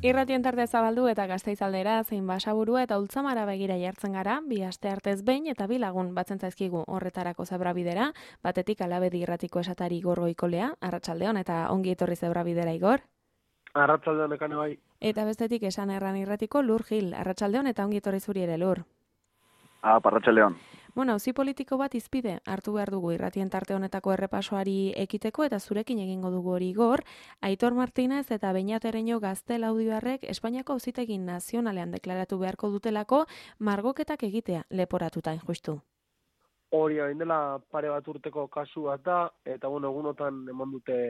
Irratien tarte zabaldu eta Gasteizaldera zein Basaburua eta Ultzamara begira jartzen gara, bi aste artez behin eta bi lagun batzen zaizkigu horretarako zebrabidera, batetik Alabedi irratiko esatari Igor Goikolea, arratsaldeon eta ongi etorri zebrabidera Igor. Arratsaldeon ekane bai. Eta bestetik Esan Erran irratiko Lur Gil, arratsaldeon eta ongi etorri zuri ere Lur. Arratsaldeon. Bueno, auzi politiko bat izpide hartu behar dugu irratien tarte honetako errepasoari ekiteko eta zurekin egingo dugu hori Igor. Aitor Martinez eta Beñat Ereño Gaztel audioarrek Espainiako Auzitegi Nazionalean deklaratu beharko dutelako margoketak egitea leporatuta justu. Hori hain dela pare bat urteko kasu bat da, eta egunotan eman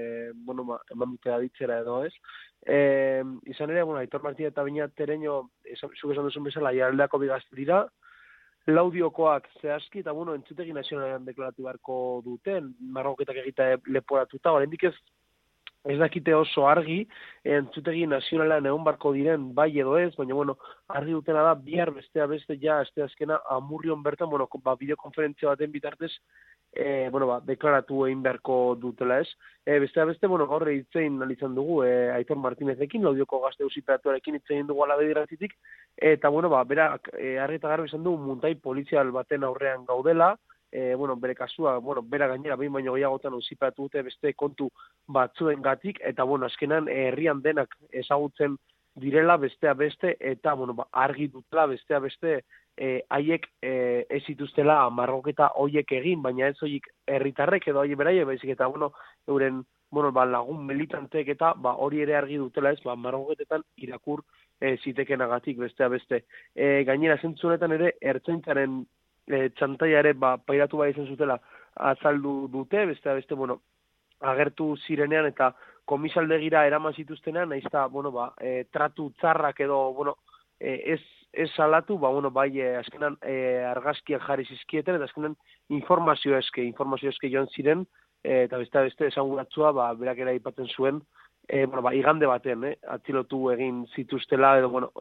dute aditzera edo ez. Izan ere, Aitor Martinez eta Beñat Ereño, zuk esan duzun bezala, jaraldeako bigazte dira, Laudiokoak zehazki, eta entzutegi nazionalean deklaratu beharko duten, margoketak egitea leporatuta, oraindik ez dakite oso argi, entzutegi nazionalean egon barko diren bai edo ez, baina argi dutena da, bihar beste ja, azkena Amurrion bertan, bideokonferentzia baten bitartez, deklaratu egin beharko dutela ez. Beste, gaur hitzein izan dugu, Aitor Martinezekin, Laudioko Gazte Auziperatuarekin hitzein dugu Alabedi irratitik, eta, berak, argi eta garbi izan du, muntai polizial baten aurrean gaudela, bere kasua, bera gainera behin baino gehiagotan auziperatu dute beste kontu batzuengatik, eta, azkenan herrian denak ezagutzen direla bestea beste, eta, argi dutela bestea beste, haiek ez zituztela margoketa hoiek egin, baina ez hoiek herritarrek edo haiek beraie, baizik eta, euren, lagun militanteek eta, hori ere argi dutela ez, margoketetan irakur zitekenagatik bestea beste. Gainera, zentzunetan ere, ertzaintzaren txantaia ere pairatu bai izan zutela azaldu dute, beste, agertu zirenean eta komisaldegira eraman zituztenean, naizta, tratu txarrak edo, ez salatu, azkenan argazkiak jarri zizkieten, eta azkenan informazio eske joan ziren, eta beste esanguratzua, berak ere aipatzen zuen, igande baten, atzilotu egin zituztela,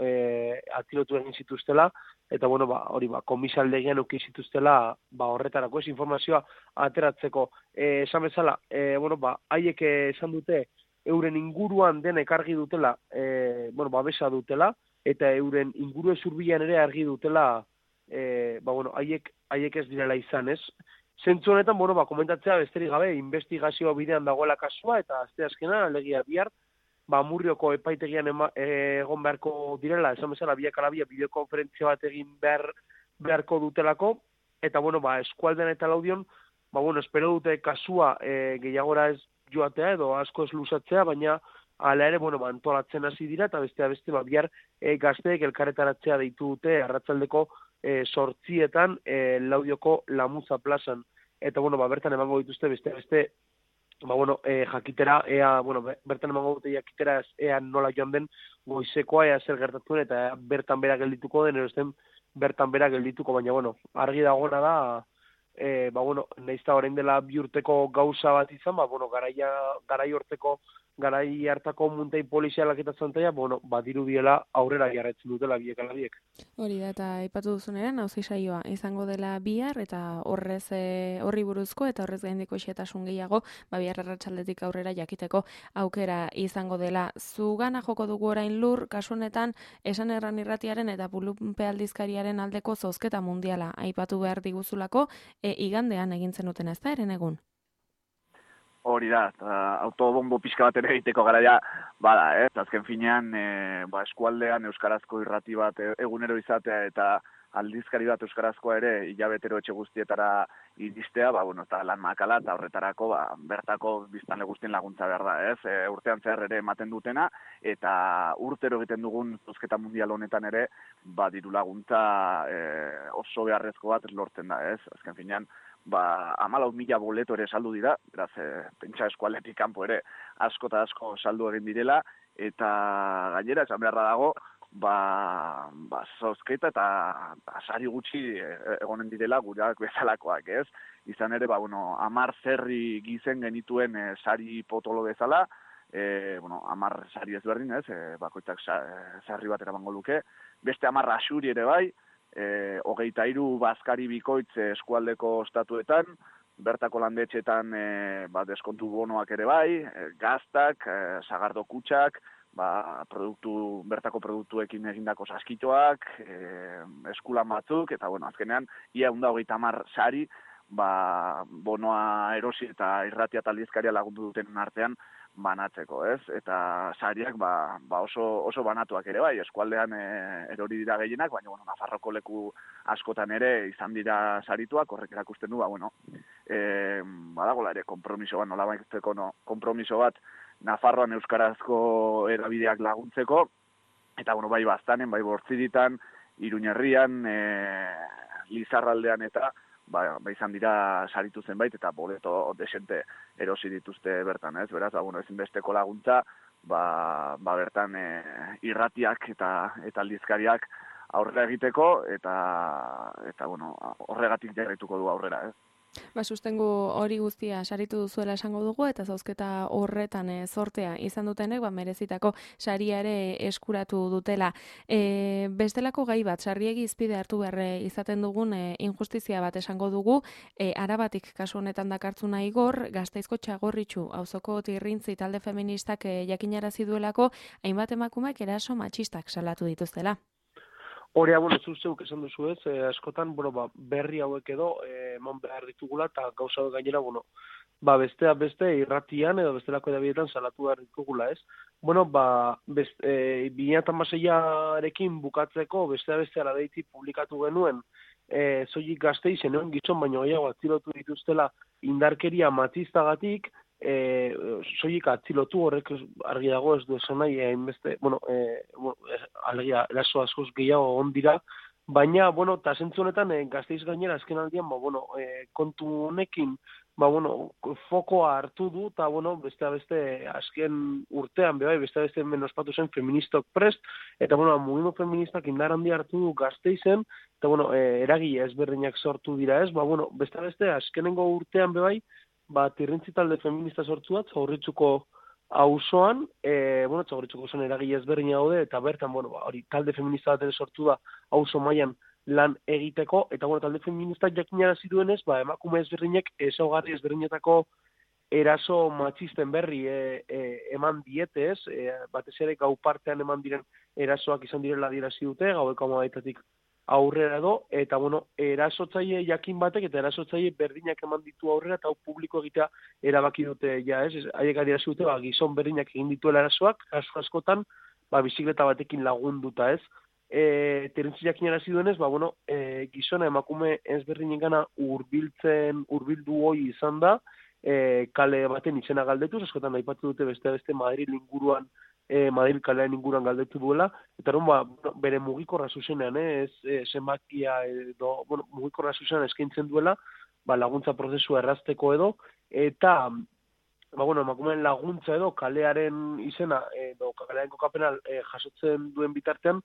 eta hori komisaldegian uki zituztela horretarako ez informazioa ateratzeko. Esan bezala, haiek esan dute euren inguruan denek argi dutela, babesa dutela, eta euren ingurue zurbilan ere argi dutela, haiek ez direla izan ez. Zentzu honetan, komentatzea besterik gabe, investigazio bidean dagoela kasua, eta azte azkena, alegia bihar, Amurrioko epaitegian egon beharko direla, esan bezala biak alabia bideokonferentzia bat egin beharko dutelako, eta, eskualdean eta Laudion, espero dute kasua gehiagora ez joatea edo asko ez luzatzea, baina hala ere, antolatzen hasi dira, eta beste, bihar gazteek elkarretaratzea deitu dute arratsaldeko 8:00 Laudioko Lamuza plazan. Eta, bertan emango dituzte beste, jakitera, bertan emango dute jakitera ea nola joan den goizekoa, ea zer gertatuen, eta bertan bera geldituko den, erosten bertan bera geldituko, baina, argi dagoena da, naizta orain dela bi urteko gauza bat izan, garai hartako muntai polizialak eta zantaia, badirudiela aurrera jarretzen dutela biek alabiek. Hori da, eta aipatu duzunean, auzi saioa izango dela bihar, eta horri buruzko, eta horrez gaindiko xetasun gehiago, bihar arratsaldetik aurrera jakiteko aukera izango dela. Zugana joko dugu orain Lur, kasu honetan, Esan Erran irratiaren eta Pulunpe aldizkariaren aldeko zozketa mundiala aipatu behar diguzulako, igandean egin zenuten ez da, eren egun? Hori da, autobombo pixka bat ere egiteko garaia bada, azken finean, eskualdean euskarazko irrati bat egunero izatea eta aldizkari bat euskarazkoa ere hilabetero etxe guztietara iristea, eta lan makala eta horretarako bertako biztanle guztien laguntza behar da, urtean zehar ere ematen dutena, eta urtero egiten dugun zozketa mundial honetan ere, diru laguntza oso beharrezko bat lortzen da, azken finean, 14.000 boleto ere saldu dira, beraz, pentsa eskualdetik kanpo ere asko eta asko saldu egin direla, eta gainera, esan beharra dago, zozketa eta sari gutxi egonen direla gureak bezalakoak, ez? Izan ere, 10 zerri gizen genituen sari potolo bezala, 10 sari ezberdin, ez? Bakoitzak sarri bat eramango luke, beste 10 asuri ere bai, 23 bazkari bikoitz eskualdeko estatuetan, bertako landetxetan deskontu bonoak ere bai, gaztak, sagardo kutxak, bertako produktuekin egindako saskitoak, eskulan batzuk, eta azkenean, ia 130 sari, bonoa erosi eta irratia eta aldizkaria lagundu duten artean banatzeko, ez? Eta sariak oso banatuak ere bai, eskualdean erori dira gehienak, baina Nafarroko leku askotan ere izan dira sarituak, horrek erakusten du, badagola ere konpromiso bat, konpromiso bat Nafarroan euskarazko erabideak laguntzeko, eta bai Baztanen, bai Bortziritan, Iruñerrian, Lizarraldean eta izan dira saritu zenbait eta boleto desente erosi dituzte bertan, ez? Beraz, ezinbesteko laguntza, bertan irratiak eta aldizkariak aurrera egiteko eta horregatik jarraituko du aurrera, ez? Sustengu hori guztia saritu duzuela esango dugu, eta zauzketa horretan zortea izan dutenek, merezitako saria ere eskuratu dutela. Bestelako gai bat, sarriegi izpide hartu behar izaten dugun injustizia bat esango dugu, Arabatik kasu honetan dakartzuna Igor, Gasteizko Txagorritxu, auzoko Tirrintzi talde feministak jakinarazi duelako, hainbat emakumeak eraso matxistak salatu dituztela. Horea, zeuk esan duzu ez, askotan, berri hauek edo eman behar ditugula, eta gauza gainera, bestea beste irratian edo bestelako edabietan salatu behar ditugula, ez? 2016arekin bukatzeko bestea aladeiti publikatu genuen, soilik Gasteizen egon gizon, baino gehiago atzilotu dituztela indarkeria matxistagatik, soilik atzilotu horrek argi dago ez du esan nahi, hainbeste, alegia, eraso askoz gehiago egon dira, baina, eta zentzu honetan, Gasteiz gainera azken aldian, kontu honekin, fokoa hartu du, eta, beste azken urtean, beste hemen ospatu zen feministok prest, eta, mugimendu feministak indar handi hartu du Gasteizen, eta, eragile ezberdinak sortu dira ez, beste azkenengo urtean, Tirrintzi talde feminista sortu bat, Txagorritxuko auzoan, Txagorritxuko auzoan eragile ezberdina daude, eta bertan, hori talde feminista bat ere sortu da auzo mailan lan egiteko, eta talde feministak jakinarazi duenez, emakume ezberdinek ezaugarri ezberdinetako eraso matxisten berri eman dietez, batez ere gau partean eman diren erasoak izan direla adierazi dute, gaueko 11:00 aurrera edo, eta erasotzaile jakin batek eta erasotzaile berdinak eman ditu aurrera, eta hau publiko egitea erabaki dute, haiek adierazi dute, gizon berdinak egin dituela erasoak, askotan, bizikleta batekin lagunduta, ez? Tirrintzi jakinarazi duenez, gizona emakume ezberdinengana hurbildu hoi izan da, kale baten izena galdetuz, askotan aipatu dute beste Madril inguruan, Madril kalean inguruan galdetu duela, eta bere mugikorra zuzenean, ez zenbakia edo, mugikorra zuzenean eskaintzen duela, laguntza prozesua errazteko edo, eta emakumeen laguntza edo kalearen izena, edo kalearen kokapena jasotzen duen bitartean,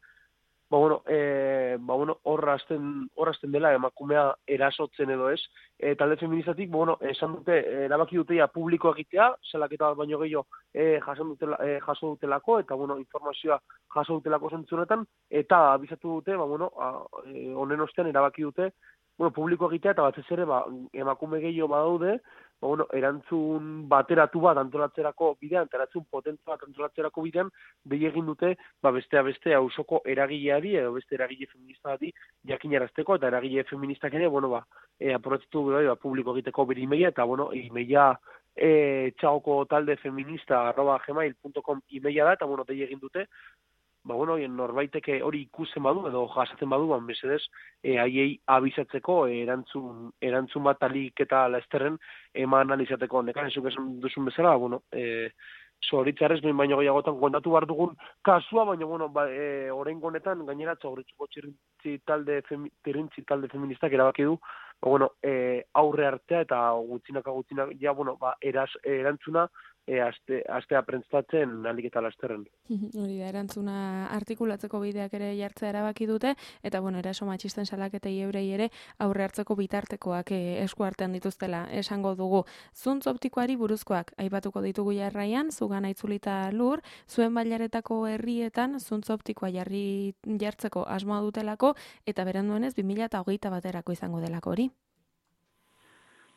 horra hasten dela emakumea erasotzen edo ez, talde feministatik, esan dute, erabaki dute publiko egitea, salaketa baino gehiago jaso dutelako, eta informazioa jaso dutelako zentzunetan, eta abizatu dute, honen ostean erabaki dute, publiko egitea, eta batez ere, emakume gehiago badaude, erantzun bateratu bat antolatzerako bidean, eta erantzun potentu bat antolatzerako bidean, behi egin dute, beste auzoko eragileari, edo beste eragile feminista bati jakinarazteko, eta eragile feministak ere, aprobetzitu publiko egiteko bere imeia, eta imeia txagoko talde feminista @gmail.com imeia da, eta behi egin dute, norbaiteke hori ikusten badu, edo jasatzen badu, mesedez, haiei abizatzeko erantzun bat alik eta lasterren eman alizateko. Nekan, ezuk esan duzun bezala, zoritzarrez, baino gehiagotan kontatu behar dugun kasua, baina, oraingo honetan, gainera, Txagorritxuko Tirrintzi talde feministak erabaki du, aurre artea eta gutxinaka, erantzuna, astea prentstatzen alik eta lasterren. Hori da, erantzuna artikulatzeko bideak ere jartzea erabaki dute, eta eraso matxisten salaketei eurei ere aurre hartzeko bitartekoak esku artean dituztela esango dugu. Zuntz optikoari buruzkoak aipatuko ditugu jarraian, zugana itzulita lur, zuen bailaretako herrietan zuntz optikoa jartzeko asmoa dutelako, eta beranduenez 2021 baterako izango delako hori.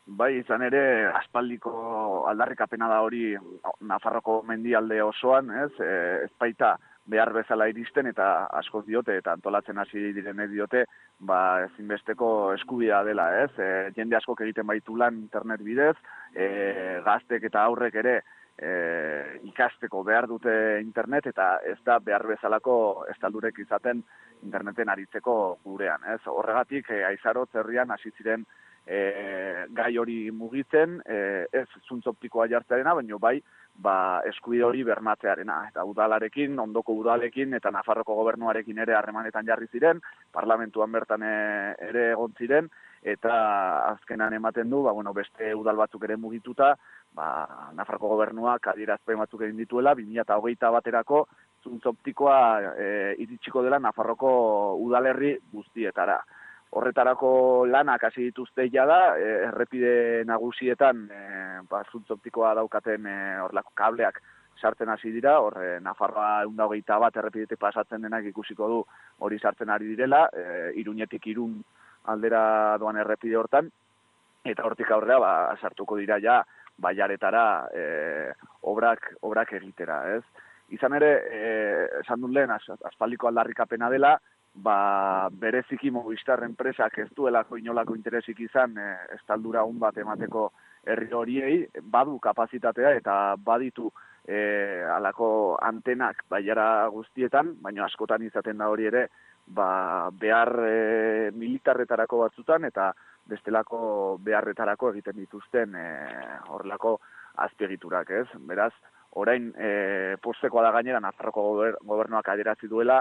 Bai, izan ere, aspaldiko aldarrikapena da hori Nafarroko mendialde osoan, ez? Ez baita behar bezala iristen eta askoz diote eta antolatzen hasi direnek diote, ezinbesteko eskubidea dela, ez? Jende askok egiten baitu lan internet bidez, gaztek eta aurrek ere ikasteko behar dute internet eta ez da behar bezalako estaldurek izaten interneten aritzeko gurean, ez? Horregatik, Aizarotz herrian hasi ziren gai hori mugitzen, ez zuntz optikoa jartzearena, baina bai, eskubide hori bermatzearena. Eta udalarekin, ondoko udalekin, eta Nafarroko gobernuarekin ere harremanetan jarri ziren, parlamentuan bertan ere egon ziren, eta azkenan ematen du, beste udal batzuk ere mugituta, Nafarroko gobernuak adierazpen batzuk egin dituela, 2021 baterako zuntz optikoa iritsiko dela Nafarroko udalerri guztietara. Horretarako lanak hasi dituzte jada, errepide nagusietan zuntz optikoa daukaten horrelako kableak sartzen hasi dira, Nafarroa 121 errepidetik pasatzen denak ikusiko du hori sartzen ari direla, Iruñetik Irun aldera doan errepide hortan, eta hortik aurrera sartuko dira ja baiaretara obrak egitera, ez? Izan ere, esan dut lehen, aspaldiko aldarrikapena dela, bereziki Movistar enpresak ez duelako inolako interesik izan estaldura bat emateko herri horiei, badu kapazitatea eta baditu alako antenak baiara guztietan, baina askotan izaten da hori ere behar militarretarako batzutan eta bestelako beharretarako egiten dituzten horrelako azpiegiturak, ez? Beraz, orain postekoa da gainera Nafarroko gobernuak adierazi duela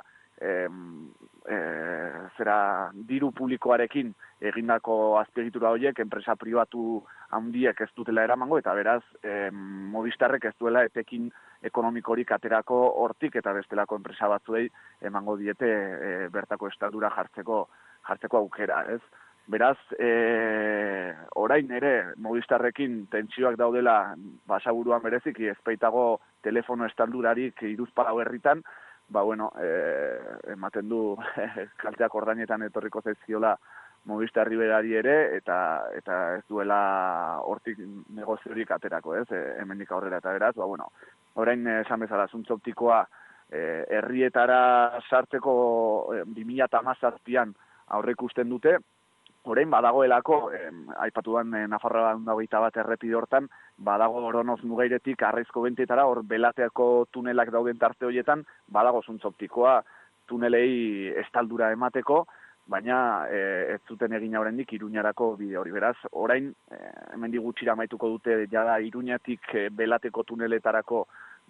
diru publikoarekin egindako azpiegitura horiek enpresa pribatu handiek ez dutela eramango eta beraz Movistarrek ez duela etekin ekonomikorik aterako hortik eta bestelako enpresa batzuei emango diete bertako estaldura jartzeko aukera, ez? Beraz, orain ere Movistarrekin tentsioak daudela basaburuan bereziki ezpeitago telefono estaldurarik hiruzpalau herritan, ematen du kalteak ordainetan etorriko zaizkiola Movistar berari ere eta ez duela hortik negoziorik aterako, ez? Hemendik aurrera eta beraz, orain esan bezala zuntz optikoa herrietara sartzeko 2017an aurreikusten dute. Orain badagoelako, aipatu den Nafarroa 121 errepide hortan, badago Oronoz Mugairetik Arraizko Bentietara, hor Belateako tunelak dauden tarte horietan, badago zuntz optikoa tunelei estaldura emateko, baina ez zuten egin oraindik Iruñarako bide hori. Beraz, orain, hemendik gutxira amaituko dute jada Iruñatik Belateko tuneletarako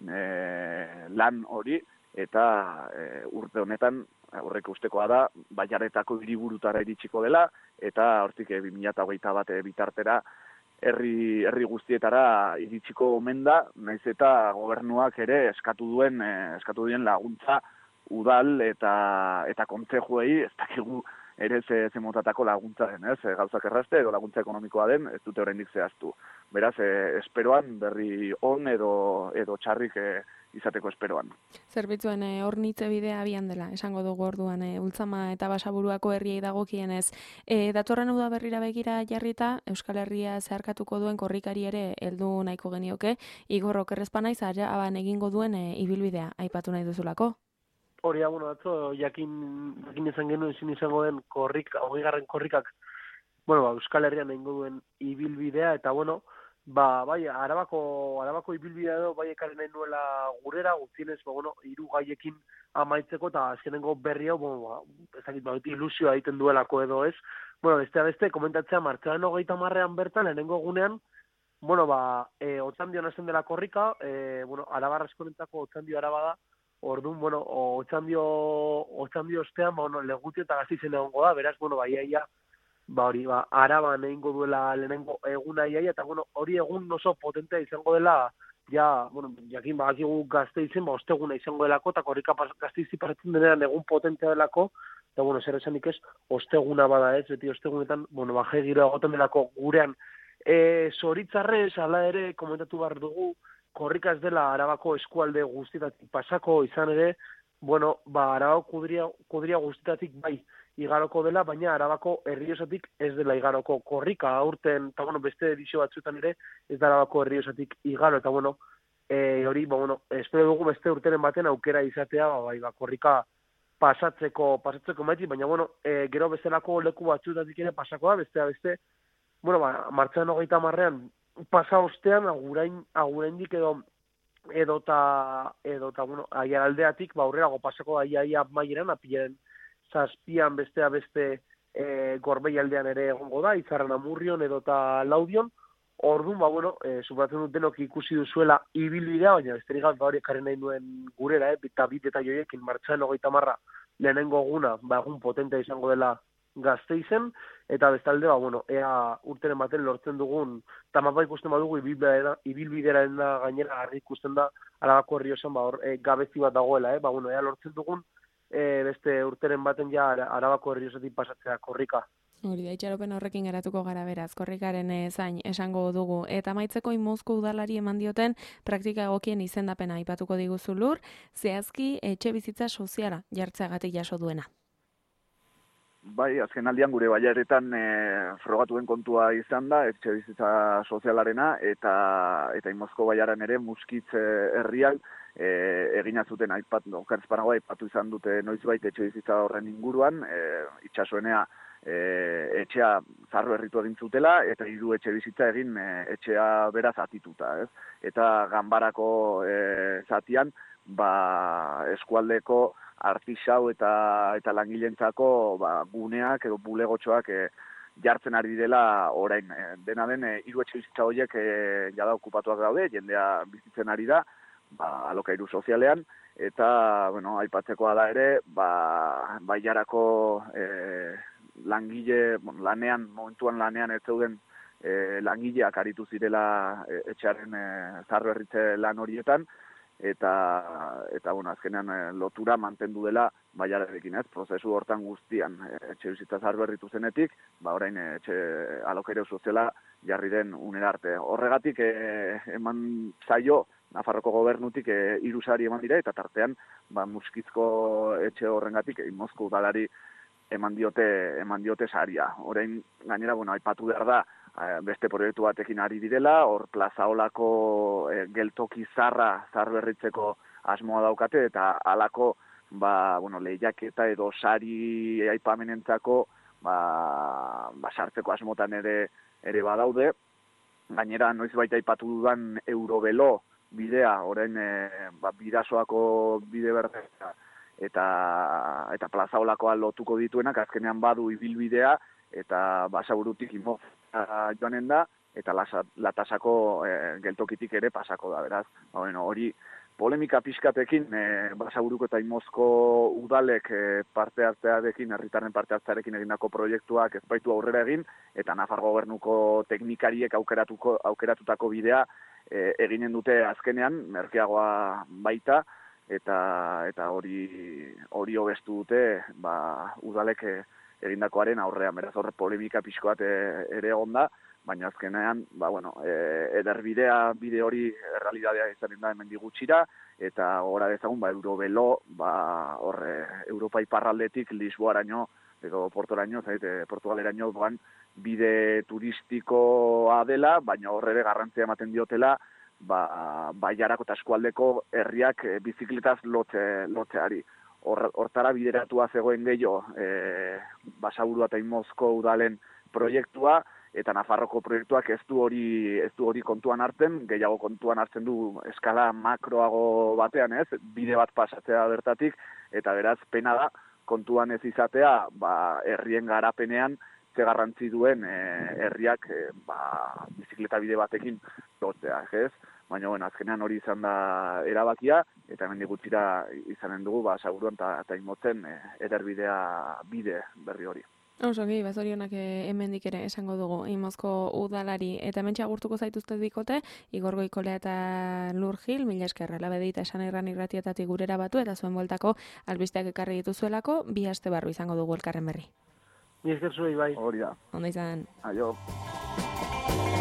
lan hori, eta urte honetan, horrek ustekoa da, baiaretako hiriburutara iritsiko dela, eta hortik 2021 bitartera herri guztietara iritsiko omen da, naiz eta gobernuak ere eskatu duen laguntza udal eta kontzejuei, ez dakigu ere ze motatako laguntza den, ez? Gauzak errazte edo laguntza ekonomikoa den, ez dute oraindik zehaztu. Beraz, esperoan berri on edo txarrik izateko esperoan. Zerbitzuen hornitze bidea abian dela, esango dugu orduan, Ultzama eta Basaburuako herriei dagokienez. Datorren udaberrira begira jarrita, Euskal Herria zeharkatuko duen korrikari ere heldu nahiko genioke, Igor Okerrezpanaiz Araban egingo duen ibilbidea aipatu nahi duzulako. Hori atzo, jakin izan genuen ezin izango den 20. korrikak, Euskal Herrian egingo duen ibilbidea, eta bai, Arabako ibilbidea edo bai ekarri nahi nuela gurera, guztienez, hiru gaiekin amaitzeko, eta azkenengo berri hau, ilusioa egiten duelako edo ez. Beste, komentatzea, martxoaren 30 bertan, lehenengo egunean, Otxandion hasten dela korrika, Arabar askorentzako Otxandio Araba da, orduan, Otxandio ostean, Legutio eta Gasteizen egongo da, beraz, iaia, Araban egingo duela lehenengo eguna iaia, eta hori egun oso potentea izango dela, jakin badakigu Gasteizen, osteguna izango delako, eta korrika Gasteizi paratzen denean egun potentea delako, eta zer esanik ez, osteguna bada ez, beti ostegunetan, giro egoten delako gurean. Zoritzarrez, ala ere, komentatu behar dugu, korrika ez dela Arabako eskualde guztietatik pasako izan ere, Arabako kudria guztietatik bai igaroko dela, baina Arabako Errioxatik ez dela igaroko. Korrika aurten, eta beste edizio batzuetan ere, ez da Arabako Errioxatik igaro, eta hori, espero dugu beste urteren baten aukera izatea, korrika pasatzeko maiti, baina gero bestelako leku batzuetatik ere pasako da, beste, martxan 30ean pasa ostean, aguraindik edota aiaraldeatik, aurrerago pasako da iaia maieran, apilaren 7an beste Gorbei aldean ere egongo da, Izarran Amurrion edota Laudion. Orduan, subratzen dut denok ikusi duzuela ibilbidea, baina besterik gabe hori ekarri nahi nuen gurera, eta bit eta joiekin martxan 30 lehenengo eguna, egun potentea izango dela Gasteizen, eta bestalde, ea urteren baten lortzen dugun, eta mapa ikusten badugu ibilbidera da gainera garri ikusten da Arabako Errioxan gabezi bat dagoela, ea lortzen dugun beste urteren baten ja Arabako Errioxatik pasatzea korrika. Hori da, itxaropen horrekin geratuko gara beraz, korrikaren zain esango dugu. Eta amaitzeko Imozko udalari eman dioten praktika egokien izendapena aipatuko diguzu Lur, zehazki etxe bizitza soziala jartzeagatik jaso duena. Bai, azken aldian gure baiaretan frogatuen kontua izan da, etxe bizitza sozialarena, eta Imozko baiaran ere Muskitz herrian egina zuten aipatu izan dute noizbait etxe bizitza horren inguruan, itsasoenea etxea zarro herritu egin zutela, eta 3 etxe bizitza egin etxea beraz atituta, ez? Eta ganbarako zatian, eskualdeko artisau eta langilentzako guneak edo bulegotxoak jartzen ari dela orain. Dena den, 3 etxe bizitza horiek jada okupatuak daude, jendea bizitzen ari da, alokairu sozialean, eta, aipatzekoa da ere, Bailarako momentuan lanean ez zeuden langileak aritu zirela etxearen zarro herritze lan horietan, eta azkenean lotura mantendu dela Bailararekin, ez? Prozesu hortan guztian etxe bizitza zarro herritu zenetik, orain etxe alokairu soziala jarri den unera arte. Horregatik eman zaio Nafarroko gobernutik 3 sari eman dira, eta tartean Muskizko etxe horrengatik Imozko udalari eman diote saria. Orain gainera, aipatu behar da, beste proiektu batekin ari direla, hor Plazaolako geltoki zarro berritzeko asmoa daukate, eta halako lehiaketa edo sari aipamenentzako sartzeko asmotan ere badaude. Gainera, noizbait aipatu dudan Eurobelo bidea, orain Bidasoako bide berde eta Plazaolakoa lotuko dituenak, azkenean badu ibilbidea, eta Basaburutik Imoz joanen da, eta Latasako geltokitik ere pasako da, beraz. Hori polemika pixkatekin, Basaburuko eta Imozko udalek parte hartzearekin, herritarren parte hartzearekin egindako proiektuak ez baitu aurrera egin, eta Nafar gobernuko teknikariek aukeratutako bidea eginen dute azkenean, merkeagoa baita, eta hori hobestu dute udalek egindakoaren aurrean. Beraz horre polemika pixko bat ere egon da, baina azkenean, bide hori errealidadea izanen da hemendik gutxira, eta gora dezagun, Eurobelo, Europa iparraldetik Lisboaraino, edo Portoraino, Portugaleraino doan bide turistikoa dela, baina horre ere garrantzia ematen diotela, Bailarako eta eskualdeko herriak bizikletaz lotzeari. Hortara bideratua zegoen gehiago Basaburua eta Imozko udalen proiektua, eta Nafarroko proiektuak ez du hori kontuan hartzen, gehiago kontuan hartzen du eskala makroago batean, ez? Bide bat pasatzea bertatik, eta beraz pena da kontuan ez izatea herrien garapenean ze garrantzi duen herriak bizikleta bide batekin lotzea, ez? Baina, azkenean hori izan da erabakia, eta hemendik gutxira izanen dugu, Basaburuan eta Imotzen ederbidea bide berri hori. Osoki, bazorionak hemendik ere esango dugu Imozko udalari, eta hementxe agurtuko zaituzte bikote, Igor Goikolea eta Lur Gil, mila esker, Alabedita esan irran irratietatik gurera batu, eta zuen bueltako albisteak ekarri dituzuelako, 2 aste barru izango dugu elkarren berri. Ni esker zuei bai. Hori da. Ondo izan. Aio.